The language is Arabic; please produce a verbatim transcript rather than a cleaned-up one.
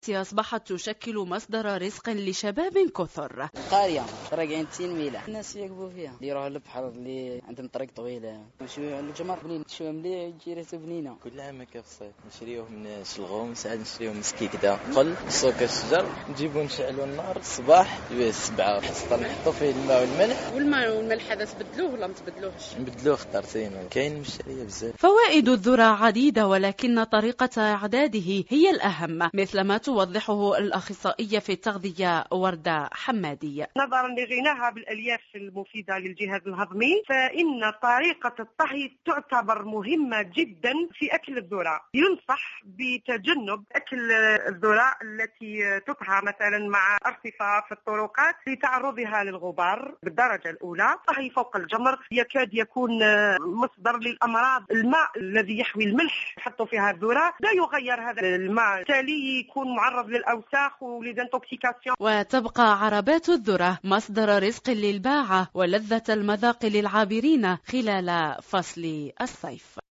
التي أصبحت تشكل مصدر رزق لشباب كثر. قرية راجعين تسعين ميلة، الناس يقبوا فيها اللي يروحوا للبحر اللي عندهم طريق طويلة، نشويو الجمر بنين، نشويو مليح جيرته بنينة. كل عام هكا في الصيف نشريوه من شلغوم، ساعات نشريوه مسكي كدا قل السوق الشجر، نجيبو نشعلو النار الصباح السبعة، خاصة نحطو فيه الماء والملح. والماء والملح هذا تبدلوه ولا ما تبدلوهش؟ نبدلوه اخترتين، كاين مشاريع بزاف. فوائد الذرة عديدة، ولكن طريقة إعداده هي الأهم، مثل ما توضحه الأخصائية في التغذية وردة حمادي. نظرا لغناها بالألياف المفيدة للجهاز الهضمي، فإن طريقة الطهي تعتبر مهمة جدا في أكل الذرة. ينصح بتجنب أكل الذرة التي تطهى مثلا مع ارتفاع في الطرقات لتعرضها للغبار بالدرجة الأولى. الطهي فوق الجمر يكاد يكون مصدر للأمراض. الماء الذي يحوي الملح يحطوا فيها الذرة لا يغير هذا الماء، بالتالي يكون معرض للأوساخ وليدنتوكسيكاسيون. وتبقى عربات الذرة مصدر رزق للباعة ولذة المذاق للعابرين خلال فصل الصيف.